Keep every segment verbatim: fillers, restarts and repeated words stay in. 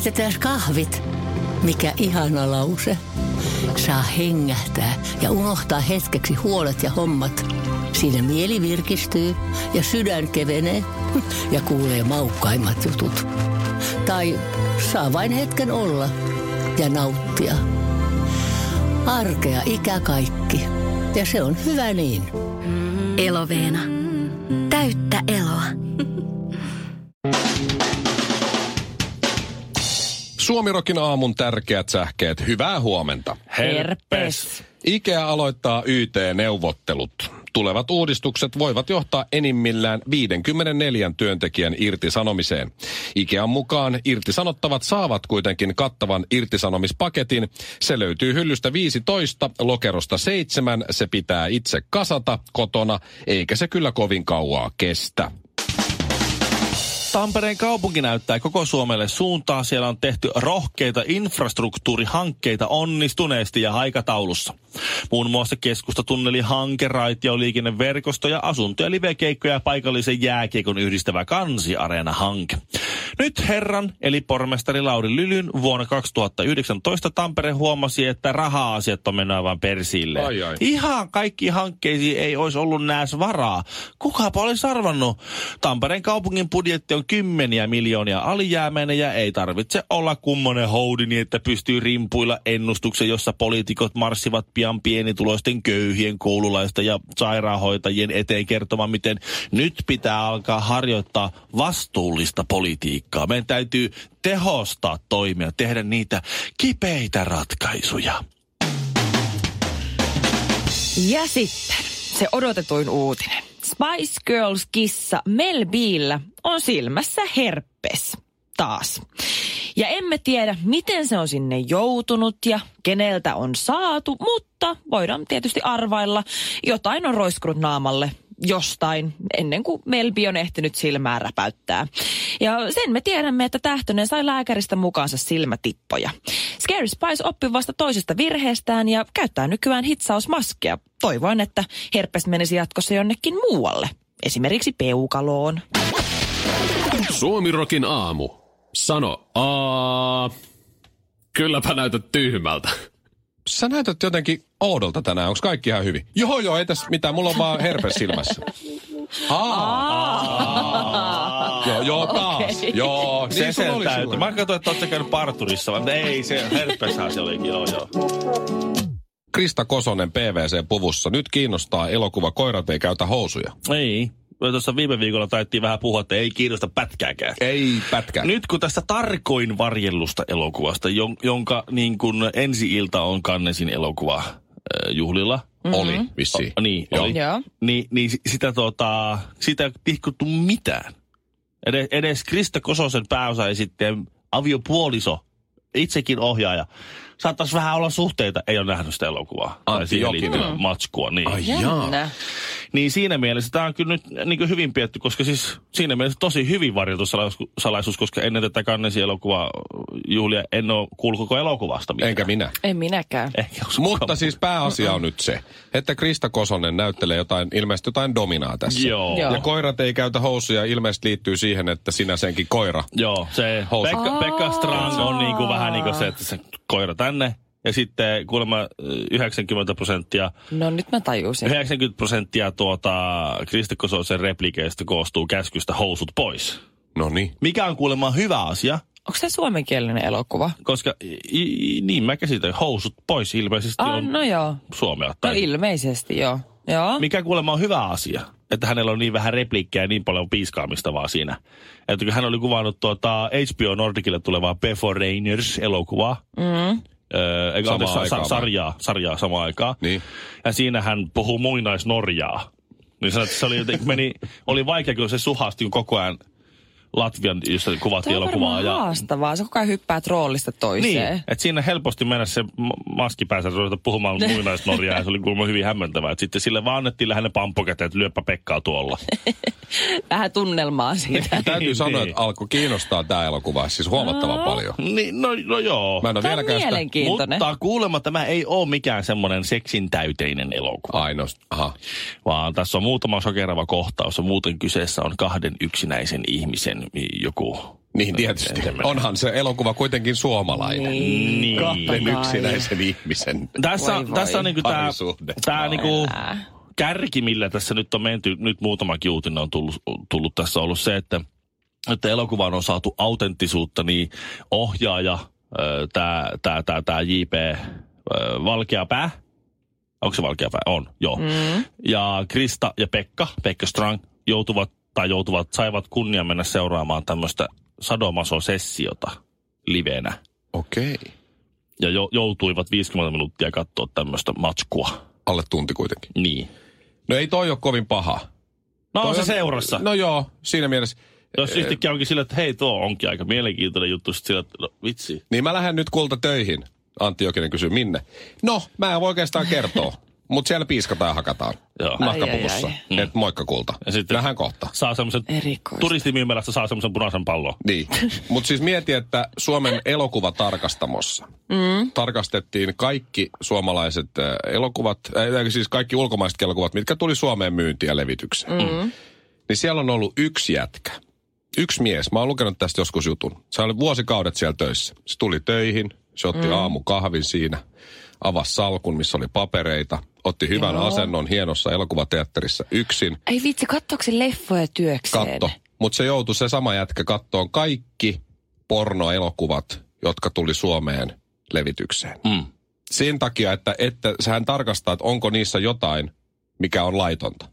Keitetään kahvit. Mikä ihana lause. Saa hengähtää ja unohtaa hetkeksi huolet ja hommat. Siinä mieli virkistyy ja sydän kevenee ja kuulee maukkaimmat jutut. Tai saa vain hetken olla ja nauttia. Arkea ikä kaikki. Ja se on hyvä niin. Eloveena. Täyttä eloa. Suomirokin aamun tärkeät sähkeet. Hyvää huomenta. Herpes. IKEA aloittaa Y T-neuvottelut. Tulevat uudistukset voivat johtaa enimmillään viisikymmentäneljä työntekijän irtisanomiseen. IKEAn mukaan irtisanottavat saavat kuitenkin kattavan irtisanomispaketin. Se löytyy hyllystä viisitoista, lokerosta seitsemän. Se pitää itse kasata kotona, eikä se kyllä kovin kauaa kestä. Tampereen kaupunki näyttää koko Suomelle suuntaa. Siellä on tehty rohkeita infrastruktuurihankkeita onnistuneesti ja aikataulussa. Muun muassa keskustatunnelihanke, raitioliikenneverkosto ja asunto- ja livekeikkoja ja paikallisen jääkiekon yhdistävä Kansiareena-hanke. Nyt herran, eli pormestari Lauri Lylyn vuonna kaksituhattayhdeksäntoista Tampere huomasi, että raha-asiat on mennä vaan persille. Ai ai. Ihan kaikki hankkeisiin ei olisi ollut nääs varaa. Kukapa olisi arvannut? Tampereen kaupungin budjetti on kymmeniä miljoonia alijäämäinen ja ei tarvitse olla kummonen houdi niin, että pystyy rimpuilla ennustuksen, jossa poliitikot marssivat pian pienituloisten köyhien koululaisten ja sairaanhoitajien eteen kertomaan, miten nyt pitää alkaa harjoittaa vastuullista politiikkaa. Meidän täytyy tehostaa toimia, tehdä niitä kipeitä ratkaisuja. Ja sitten se odotetuin uutinen. Spice Girls-kissa Mel B:llä on silmässä herpes. Taas. Ja emme tiedä, miten se on sinne joutunut ja keneltä on saatu, mutta voidaan tietysti arvailla, jotain on roiskunut naamalle jostain ennen kuin Mel B on ehtinyt silmää räpäyttää. Ja sen me tiedämme, että Tähtönen sai lääkäristä mukaansa silmätippoja. Scary Spice oppi vasta toisesta virheestään ja käyttää nykyään hitsausmaskeja. Toivoin, että herpes menisi jatkossa jonnekin muualle, esimerkiksi peukaloon. Suomirokin aamu. Sano aa. Kylläpä näytät tyhmältä. Sä näytät jotenkin oudolta tänään. Onko kaikki ihan hyvin? Joo, joo, ei tässä mitään. Mulla on vaan herpes silmässä. Aa. Joo, joo, taas. Okay. Joo, se niin sen oli täytyy. silloin. Mä katsoin, että ootte käynyt parturissa, vaan ei, se herpeshän se olikin, joo, joo. Krista Kosonen P V C-puvussa. Nyt kiinnostaa elokuva Koirat ei käytä housuja. Ei. Tuossa viime viikolla taittiin vähän puhua, että ei kiinnosta pätkääkään. Ei pätkää. Nyt kun tästä tarkoin varjellusta elokuvasta, jonka niin kuin ensi-ilta on Cannesin elokuva äh, juhlilla. Mm-hmm. Oli, vissiin. O, niin, Joo. oli. Joo. Ni, niin sitä, tota, sitä ei tihkuttu mitään. Edes, edes Krista Kososen pääosa ja sitten aviopuoliso, itsekin ohjaaja. Saattaisi vähän olla suhteita, ei ole nähnyt sitä elokuvaa. Antti Jokinen. Matskua, niin. Ai jaa. Niin siinä mielessä tämä on kyllä nyt niin kuin hyvin pietty, koska siis siinä mielessä tosi hyvin varjeltu salaisuus, koska ennen tätä Cannesin elokuvaa juhlia en ole kuullut koko elokuvasta mitään. Enkä minä. En minäkään. Mutta siis pääasia on nyt se, että Krista Kosonen näyttelee jotain, ilmeisesti jotain dominaa tässä. Joo. Ja Koirat ei käytä housuja, ilmeisesti liittyy siihen, että sinä senkin koira. Joo, se Pekka, Pekka Strand on niin kuin vähän niin kuin se, että se koira tänne. Ja sitten kuulemma yhdeksänkymmentä prosenttia... No nyt mä tajusin. yhdeksänkymmentä prosenttia tuota Krista Kososen replikeistä koostuu käskystä housut pois. No niin. Mikä on kuulemma hyvä asia. Onko se suomenkielinen elokuva? Koska i, i, niin mä käsitän, housut pois ilmeisesti ah, on no joo. suomea. No ilmeisesti joo. joo. Mikä kuulemma on hyvä asia, että hänellä on niin vähän repliikkejä ja niin paljon piiskaamista vaan siinä. Että kun hän oli kuvannut tuota H B O Nordicille tulevaa Beforeigners-elokuvaa. Mm. Öö, eikä anteeksi, sa- sarjaa, sarjaa samaan aikaan. Niin. Ja siinä hän puhuu muinaisnorjaa. Niin sanoi, että se oli jotenkin, meni, oli vaikea, kun se suhasti koko ajan Latvian, jossa kuvattiin elokuvaa. Tämä on haastavaa. Se koko ajan hyppää trollista toiseen. Niin, että siinä helposti mennä se maski päässä ruveta puhumaan muinaisnorjaa ja se oli kuulemma hyvin hämmentävää. Että sitten sille vaan annettiin lähinnä pampokäteen, että lyöppä Pekkaa tuolla. Vähän tunnelmaa siitä. Täytyy sanoa, että alkoi kiinnostaa tämä elokuva siis huomattavan no. paljon. Niin, no, no joo. Mä en ole vieläkään sitä. Mielenkiintoinen. Mutta kuulemma tämä ei ole mikään semmoinen seksin täyteinen elokuva. Ainost, aha. Vaan tässä on muutama sokerava kohtaus ja muuten kyseessä on kahden yksinäisen ihmisen joku Niin tietysti. Onhan se elokuva kuitenkin suomalainen. Niin. Kahden yksinäisen ihmisen. Tässä, Voi voi. tässä on niinku tää, Parisuhde. tää niinku Älä. kärki, millä tässä nyt on menty, nyt muutamakin uutinen on tullut, tullut tässä ollut se, että, että elokuvaan on saatu autenttisuutta, niin ohjaaja, tämä tää, tää, tää J P Valkeapää, onko se Valkeapää? On, joo. Mm. Ja Krista ja Pekka, Pekka Strang, joutuvat, tai joutuvat, saivat kunnia mennä seuraamaan tämmöistä sadomaso-sessiota livenä. Okei. Okay. Ja jo, joutuivat viisikymmentä minuuttia katsoa tämmöistä matskua. Alle tunti kuitenkin. Niin. No ei toi ole kovin paha. No on Toi se seurassa. No joo, siinä mielessä. Jos yhtäkkiä onkin sillä, että hei, tuo onkin aika mielenkiintoinen juttu, sitten sillä, että no vitsi. Niin mä lähden nyt kulta töihin. Antti Jokinen kysyy, minne? No, mä en voi oikeastaan kertoa. Mutta siellä piiskataan ja hakataan. Joo. Nahkapuvussa. Ai, ai, ai. Et moikka kulta. Ja sitten Nähdään kohta. Saa semmoisen, Erikoista. turistimyymälästä saa semmoisen punaisen pallon. Niin. Mutta siis mieti, että Suomen elokuvatarkastamossa mm. tarkastettiin kaikki suomalaiset äh, elokuvat, äh, siis kaikki ulkomaiset elokuvat, mitkä tuli Suomeen myyntiin ja levitykseen. Mm. Niin siellä on ollut yksi jätkä. Yksi mies. Mä oon lukenut tästä joskus jutun. Se oli vuosikaudet siellä töissä. Se tuli töihin. Se otti mm. aamukahvin siinä. Avasi salkun, missä oli papereita. Otti hyvän Joo. asennon hienossa elokuvateatterissa yksin. Ei vitsi, katsoako se leffoja työkseen? Katto. Mutta se joutui se sama jätkä kattoon kaikki pornoelokuvat, jotka tuli Suomeen levitykseen. Mm. Sen takia, että, että hän tarkastaa, että onko niissä jotain, mikä on laitonta.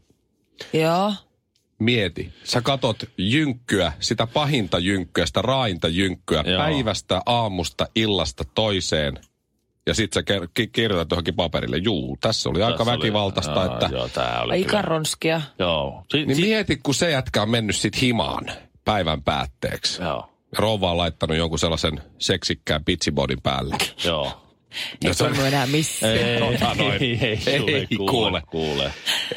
Joo. Mieti, sä katot jynkkyä, sitä pahinta jynkkyä, sitä raainta jynkkyä, Joo. päivästä, aamusta, illasta toiseen. Ja sit sä ker- kirjoitat johonkin paperille, juu, tässä oli aika Tässä väkivaltaista, oli, että... Joo, tää oli Aika kyllä. ronskia. Joo. Si- Niin si- mieti, kun se jätkä on mennyt sit himaan päivän päätteeksi. Joo. Rouva on laittanut jonkun sellaisen seksikkään pitsibodin päälle. Joo. Ei tunnu enää missään. Ei, Tota noin. ei, ei, Ei, kuule, kuule, kuule. kuule.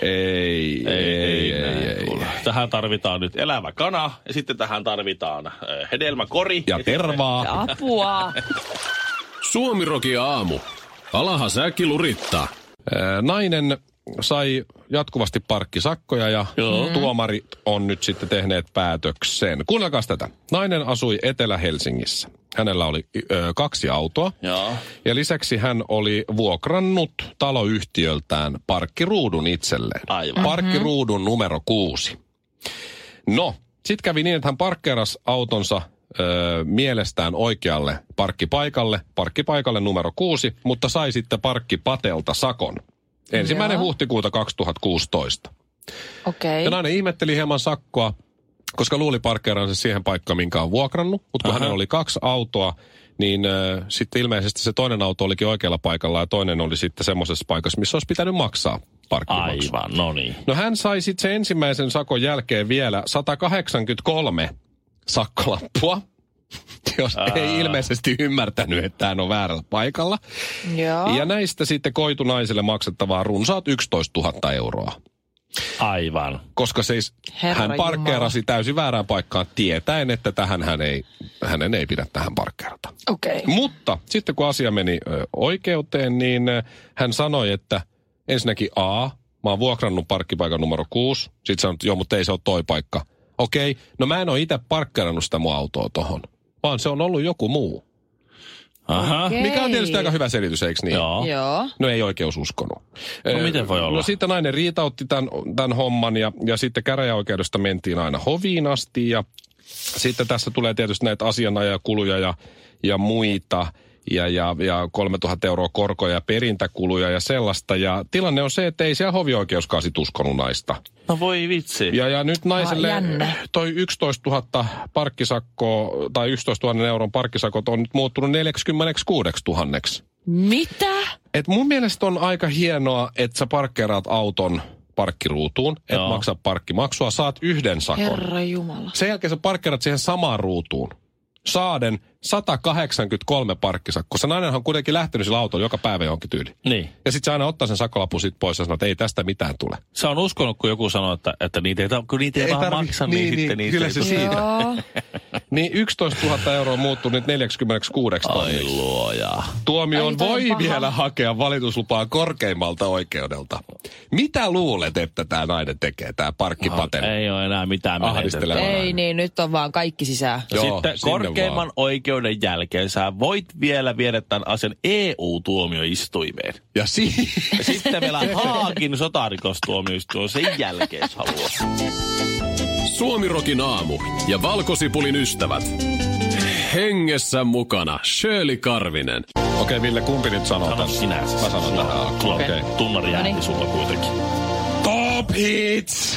Ei, Ei, ei, ei, ei, kuule. ei. Tähän tarvitaan nyt elävä kana ja sitten tähän tarvitaan äh, hedelmäkori. Ja tervaa. Apua. Suomirokin aamu. Alaha säkki lurittaa. Ää, Nainen sai jatkuvasti parkkisakkoja ja Joo. tuomari on nyt sitten tehneet päätöksen. Kuunnelkaa tätä. Nainen asui Etelä-Helsingissä. Hänellä oli ö, kaksi autoa. Joo. Ja lisäksi hän oli vuokrannut taloyhtiöltään parkkiruudun itselleen. Aivan. Parkkiruudun numero kuusi. No, sit kävi niin, että hän parkkeerasi autonsa ö, mielestään oikealle parkkipaikalle, parkkipaikalle numero kuusi, mutta sai sitten parkkipatelta sakon. Ensimmäinen Joo. huhtikuuta kaksituhattakuusitoista. Okei. Ja nainen ihmetteli hieman sakkoa, koska luuli parkkeeransa siihen paikkaan, minkä on vuokrannut. Mutta kun Aha. hänellä oli kaksi autoa, niin äh, sitten ilmeisesti se toinen auto olikin oikealla paikalla ja toinen oli sitten semmoisessa paikassa, missä olisi pitänyt maksaa parkkimaksu. Aivan, no niin. No hän sai sitten sen ensimmäisen sakon jälkeen vielä sata kahdeksankymmentäkolme sakkolappua, jos Ää. ei ilmeisesti ymmärtänyt, että hän on väärällä paikalla. Joo. Ja näistä sitten koitu naiselle maksettavaa runsaat yksitoistatuhatta euroa. Aivan. Koska siis Herra hän parkkeerasi täysin väärään paikkaan tietäen, että tähän hän ei, hänen ei pidä tähän parkkeerata. Okei. Mutta sitten kun asia meni ö, oikeuteen, niin ö, hän sanoi, että ensinnäkin A, mä oon vuokrannut parkkipaikan numero kuusi. Sitten sanoi, että joo, mutta ei se ole toi paikka. Okei, no mä en ole itse parkkeerannut sitä mun autoa tohon, vaan se on ollut joku muu. Aha. Okei. Mikä on tietysti aika hyvä selitys, eikö niin? Joo. Joo. No ei oikeus uskonut. No miten voi olla? No sitten nainen riitautti tämän, tämän homman ja, ja sitten käräjäoikeudesta mentiin aina hoviin asti ja sitten tässä tulee tietysti näitä asianajakuluja ja, ja muita ja, ja, ja kolmetuhatta euroa korkoja ja perintäkuluja ja sellaista. Ja tilanne on se, että ei siellä hovioikeuskaan sit uskonut naista. No voi vitsi. Ja, ja nyt naiselle Ah, jännä. toi yksitoistatuhatta parkkisakkoa tai yksitoistatuhatta euron parkkisakot on nyt muuttunut neljäkymmentäkuusituhatta. Mitä? Et mun mielestä on aika hienoa, että sä parkkeeraat auton parkkiruutuun, et Joo. maksa parkkimaksua, saat yhden sakon. Herra Jumala. Sen jälkeen sä parkkeerat siihen samaan ruutuun. Saaden sata kahdeksankymmentäkolme parkkisakkoa. Se nainenhan on kuitenkin lähtenyt sillä autolla joka päivä johonkin tyyliin. Niin. Ja sit se aina ottaa sen sakkolapun sit pois ja sanoo, että ei tästä mitään tule. Se on uskonut, kun joku sanoo, että, että niitä ei, kun niitä ei, Ei vaan tarvi- maksa, niin, niin, niin, sitten niitä kyllä ei se tule. siitä. Joo. Niin yksitoistatuhatta euroa muuttuu nyt neljäkymmentäkuusi Ai tonniksi. luoja. Tuomioon Ai, toi on voi paha. vielä hakea valituslupaa korkeimmalta oikeudelta. Mitä luulet, että tämä nainen tekee, tämä parkkipaten? Ei ole enää mitään Ahdisteleva. menetettävää. Ei niin, nyt on vaan kaikki sisään. Ja Joo, sitten sinne korkeimman vaan. oikeuden jälkeen sä voit vielä viedä tämän asian E U-tuomioistuimeen. Ja si- Ja sitten vielä Haagin sotarikostuomioistuin sen jälkeen, jos haluaa. Suomirokin aamu ja Valkosipulin ystävät. Hengessä mukana Shirley Karvinen. Okei, okay, Ville, kumpi nyt sanoo Sano tässä? sinä siis. Mä sanon tähän alkuun. Sulla on Okei. tunnari jääni Noniin. sulla kuitenkin. Top hits!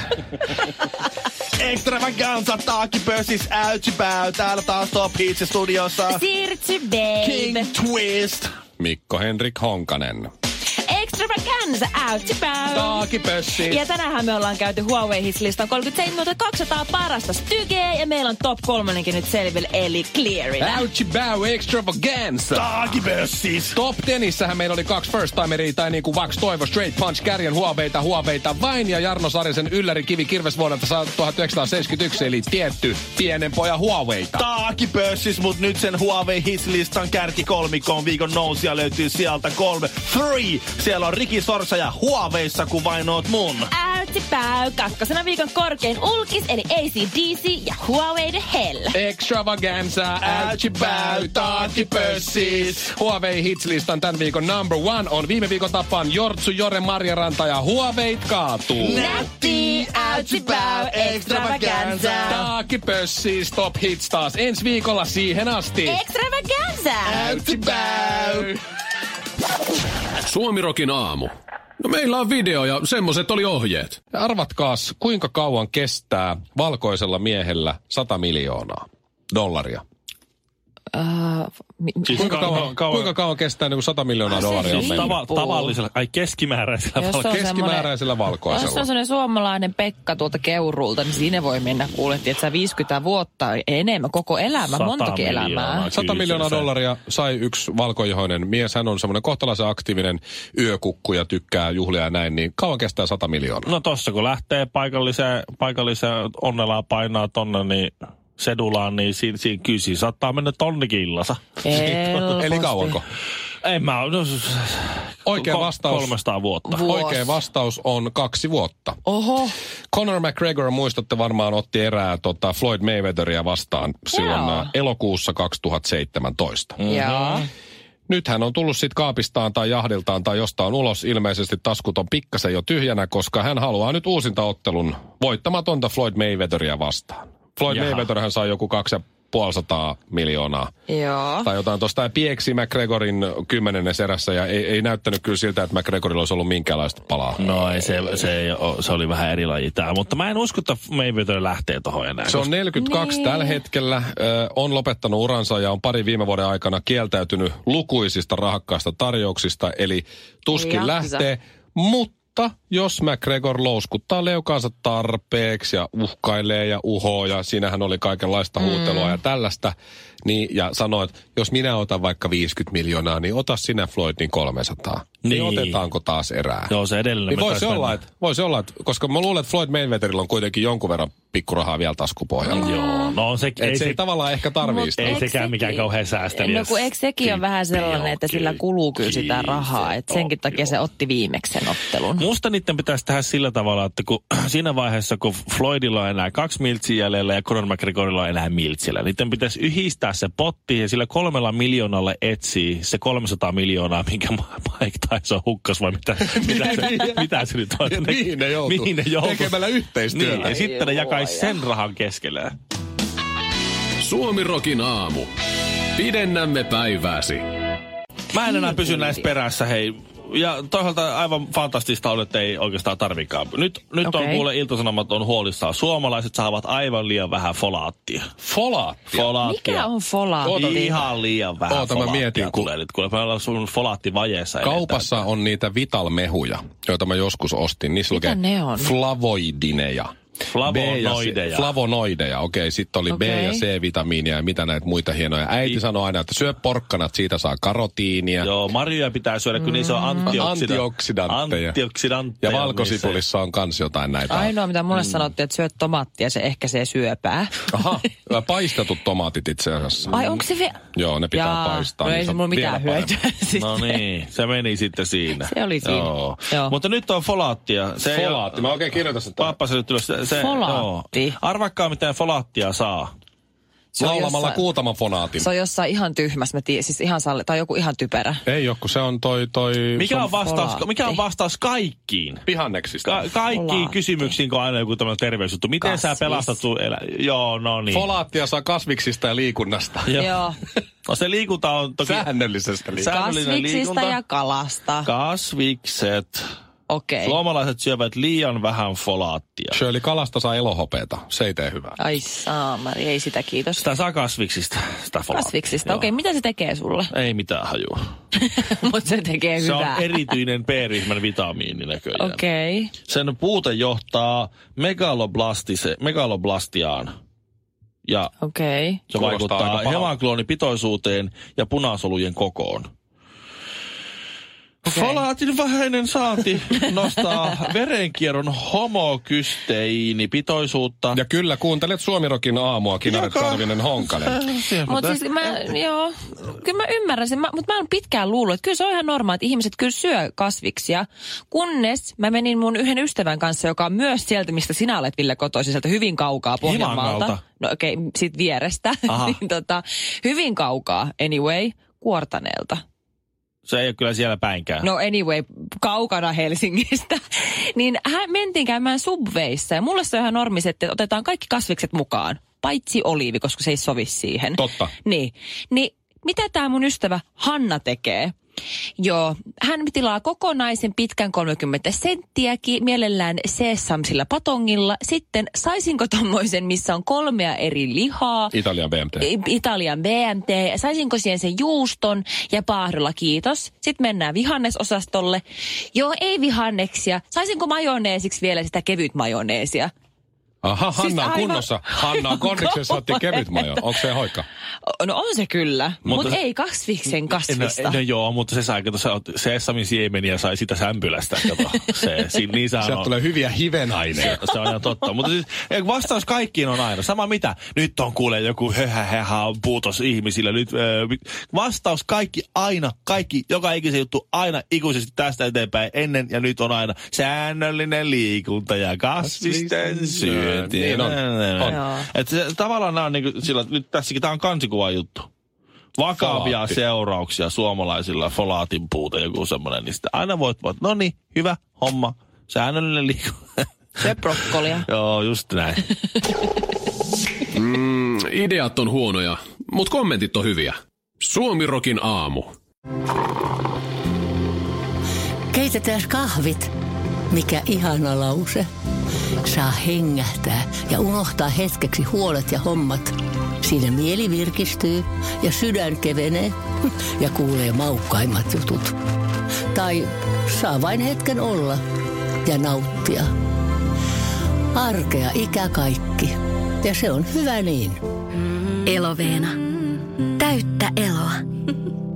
Extravaganza, taakipössis, äytsipää. Täällä taas Top Hits studiossa. Sirtsy babe. King Twist. Mikko Henrik Honkanen. Extravaganza out to bow. Taakipössi. Ja tänäänhän me ollaan käyty Huawei Hits-listan kolmekymmentäseitsemän kaksisataa parasta stygeä ja meillä on top kolmonenkin nyt selville eli clearina. Ouchi bow extravaganza. Taakipössis. Top tenissähän meillä oli kaksi first timeria, tai niin kuin Vax Toivo, Straight Punch, Kärjen Huaweita, Huaweita vain, ja Jarno Sarisen Ylläri Kivi Kirves vuodelta tuhatyhdeksänsataaseitsemänkymmentäyksi, eli tietty pienen pojan Huaweita. Taakipössis, mut nyt sen Huawei Hits-listan kärkikolmikon viikon nousia löytyy sieltä kolme. Three. Siellä on Riki Sorsa ja Huaweissa, kun vain oot mun. Out to bow. Kakkosena viikon korkein ulkis eli A C D C ja Huawei the Hell. Extravaganza, ouchi bow, taakipössis. Huawei Hits-listan tämän viikon number one on viime viikon tapaan Jortsu, Jore, Marjaranta ja Huawei kaatuu. Nätti, out to bow, extravaganza. Taakipössis, Top Hits taas ensi viikolla siihen asti. Extravaganza. Ouchi bow. Suomirokin aamu. No meillä on video ja semmoset oli ohjeet. Ja arvatkaas, kuinka kauan kestää valkoisella miehellä sata miljoonaa dollaria? Uh, mi, Siis Kuinka kauan, kauan- kauan- kuinka kauan kestää niin kuin sata miljoonaa Ah, se dollaria on riippuu. mennyt? Tava, tavallisella, ai keskimääräisellä Jos valkoisella. on Keskimääräisellä Jos on valkoisella. sellainen suomalainen Pekka tuolta Keurulta, niin siinä voi mennä kuulettiin, että sä viisikymmentä vuotta enemmän, koko elämä, Sata montakin miljoonaa. elämää. sata Kyllä miljoonaa se- dollaria sai yksi valkoihoinen mies. Hän on semmoinen kohtalaisen aktiivinen yökukku ja tykkää juhlia ja näin. Niin kauan kestää sata miljoonaa? No tossa kun lähtee paikalliseen, paikalliseen onnellaan painaa tonne, niin sedulaan, niin siinä, siinä kyllä siinä saattaa mennä tonnikin illassa. Helposti. Eli kauanko? En mä no, Oikea ko- vastaus. kolmesataa vuotta. Vuosi. Oikea vastaus on kaksi vuotta. Oho. Conor McGregor, muistatte varmaan, otti erää tota, Floyd Mayweatheria vastaan silloin Joo. ä, elokuussa kaksituhattaseitsemäntoista. Mm. Joo. Nyt hän on tullut sit kaapistaan tai jahdiltaan tai jostain ulos. Ilmeisesti taskut on pikkasen jo tyhjänä, koska hän haluaa nyt uusintaottelun voittamatonta Floyd Mayweatheria vastaan. Floyd Jaha. Mayweather hän sai joku kaksi ja puolisataa miljoonaa. Joo. Tai jotain tuosta. Ja pieksi McGregorin kymmenennes erässä ja ei, ei näyttänyt kyllä siltä, että McGregorilla olisi ollut minkäänlaista palaa. No ei, se, se, ei oo, se oli vähän eri laji tää, mutta mä en usko, että Mayweather lähtee tohon enää. Se on neljäkymmentäkaksi Niin. tällä hetkellä, ö, on lopettanut uransa ja on pari viime vuoden aikana kieltäytynyt lukuisista rahakkaista tarjouksista, eli tuskin Jaksa. lähtee, mutta jos McGregor louskuttaa leukaansa tarpeeksi ja uhkailee ja uhoo ja siinähän oli kaikenlaista huutelua mm. ja tällaista, niin, ja sanoo, että jos minä otan vaikka viisikymmentä miljoonaa, niin ota sinä Floyd niin kolmesataa. Niin, Niin. otetaanko taas erää? Joo, se edellinen. Niin me voisi taisi olla, mennä. että, voisi olla, että, koska mä luulen, että Floyd Mayweatherilla on kuitenkin jonkun verran pikkurahaa vielä taskupohjalla. Joo, no on se, Et ei se se, ei tavallaan ehkä tarvii sitä. ei Eikö sekään sekin? mikään kauhean säästeliä. No kun eikö sekin on vähän sellainen, että sillä kuluu kyllä sitä rahaa, että senkin takia se otti viimeksi sen ottelun. Musta niiden pitäisi tehdä sillä tavalla, että kun siinä vaiheessa, kun Floydilla on enää kaksi miltsiä jäljellä ja Conor McGregorilla on enää miltsillä, niiden pitäisi yhdistää se potti ja sillä kolmella miljoonalla etsii se kolmesataa miljoonaa, minkä Mike Tyson hukkas vai mitä, mitä, se, mitä se nyt on. Ja mihin ne joutuu? Mihin ne joutuu? Tekemällä yhteistyötä. Niin, ja sitten ne jakaisi sen rahan keskelleen. Suomirokin aamu. Pidennämme päivääsi. Mä en enää pysy näissä perässä, hei. Ja toisaalta aivan fantastista on, että ei oikeastaan tarvikaan. Nyt, nyt okay. on Okei. kuule Ilta-Sanomat on huolissaan. Suomalaiset saavat aivan liian vähän folaattia. Folaattia. Folaattia. Mikä on folaatti? Oota, Ihan liian vähän Oota, mä folaattia mietin, kun- tulee nyt. Kuule, me ollaan sun folaattivajeessa. Kaupassa eletään. on niitä Vital-mehuja, joita mä joskus ostin. Niissä Mitä lukee ne on? flavoidineja. Flavonoideja. B ja C, flavonoideja, okei. Sitten oli Okei. B- ja C-vitamiinia ja mitä näitä muita hienoja. Äiti sanoi aina, että syö porkkanat, siitä saa karotiinia. Joo, marjoja pitää syödä, kun niissä on antioksida- Antioksidantteja. antioksidantteja. Ja valkosipulissa on kans jotain näitä. Ainoa, mitä mulle mm. sanottiin, että syöt tomaattia, se ehkäisee syöpää. Aha, paistetut tomaatit itse asiassa. Ai onko se vielä? Joo, ne pitää Jaa, paistaa. no ei niin se on mulla mitään vielä hyötyä. parempi. No niin, se meni sitten siinä. Se oli siinä. Joo. Joo. Mutta nyt on folaattia. Se ei Folaatti, mä oikein kirjoitan sitä. Pappa se nyt ylös. Se, se, Folaatti. Joo. Arvakkaa, miten folaattia saa. Se on Laulamalla jossain- kuutaman fonaatin. Se on jossain ihan tyhmässä, mä tiedän, siis ihan salli, tai joku ihan typerä. Ei ole, kun se on toi... toi Mikä on, vastaus, folaatti. mikä on vastaus kaikkiin? Pihanneksista. Ka- kaikkiin Folaatti. kysymyksiin, kun on aina joku tämmöinen terveysjuttu. Miten Kasvis. sä pelastat sun elä... Joo, no niin. Folaattia saa kasviksista ja liikunnasta. Joo. Joo. No se liikunta on toki... Säännöllisestä liikunnasta. Säännöllinen Kasviksista liikunta. ja kalasta. Kasvikset. Okei. Suomalaiset syövät liian vähän folaattia. Shirley, kalasta saa elohopeeta. Se ei tee hyvää. Ai saamari, ei sitä kiitos. Sitä saa kasviksista, sitä folaattia. Kasviksista, okei, mitä se tekee sulle? Ei mitään hajua. Mutta se tekee Se on hyvää. erityinen B-ryhmän vitamiini näköjään. Okei. Okay. Sen puute johtaa megaloblastise, megaloblastiaan. Ja Okei. Okay. se Kuulostaa vaikuttaa aika pahalta. hemoglobinipitoisuuteen ja punasolujen kokoon. Okei. Folaatin vähäinen saanti nostaa verenkierron homokysteiinipitoisuutta. Ja kyllä, kuuntelet Suomirokin aamua, Kinaret Joka- Karvinen Honkanen. Mutta siis mä, joo, kyllä mä ymmärrän sen, mutta mä oon pitkään luullut, että kyllä se on ihan normaali, että ihmiset kyllä syö kasviksia, kunnes mä menin mun yhden ystävän kanssa, joka on myös sieltä, mistä sinä olet, Ville, kotoisin, sieltä hyvin kaukaa Pohjanmaalta. Himangalta. No okei, okay, sit vierestä. niin, tota, hyvin kaukaa, anyway, Kuortaneelta. Se ei ole kyllä siellä päinkään. No anyway, kaukana Helsingistä. Niin hän mentiin käymään Subwayssa ja mulle se on ihan normis, että otetaan kaikki kasvikset mukaan. Paitsi oliivi, koska se ei sovi siihen. Totta. Niin. Niin mitä tämä mun ystävä Hanna tekee? Joo, hän tilaa kokonaisen pitkän kolmekymmentä senttiäkin, mielellään sesamsilla patongilla. Sitten saisinko tommoisen, missä on kolmea eri lihaa? Italian B M T. Italian B M T. Saisinko siihen sen juuston ja paahdolla, kiitos. Sitten mennään vihannesosastolle. Joo, ei vihanneksia. Saisinko majoneesiksi vielä sitä kevyt majoneesia? Aha, Siis Hanna on aivan- kunnossa. Hanna on kondiksessa, otti kevyt majo. Onko se hoikka? No on se kyllä, mutta Mutta Mut se- ei kasviksen kasvista. No, no joo, mutta se sai, kato, sesamin siemeniä sai sitä sämpylästä, kato. Se, si, niin sehän Sieltä on. tulee hyviä hivenaineita. Se on ihan totta. Mutta siis vastaus kaikkiin on aina. Sama mitä. Nyt on kuule joku höhähähä puutos ihmisillä. Nyt, äh, vastaus kaikki aina. Kaikki, joka ikisen juttu aina ikuisesti tästä eteenpäin. Ennen ja nyt on aina säännöllinen liikunta ja kasvisten syönti. Niin on. On. Joo. Että se, tavallaan nämä on niin kuin sillä, nyt tässäkin tämä on kansikuva juttu. Vakavia Folaatti. seurauksia suomalaisilla folaatin puute, joku semmoinen. Niin sitten aina voit, voit no niin, hyvä homma. Säännöllinen liikunta. Se brokkolia. Joo, just näin. Mm, ideat on huonoja, mutta kommentit on hyviä. Suomirokin aamu. Keitetään kahvit. Mikä ihana lause. Saa hengähtää ja unohtaa hetkeksi huolet ja hommat. Siinä mieli virkistyy ja sydän kevenee ja kuulee maukkaimmat jutut. Tai saa vain hetken olla ja nauttia. Arkea ikä kaikki. Ja se on hyvä niin. Eloveena. Täyttä eloa.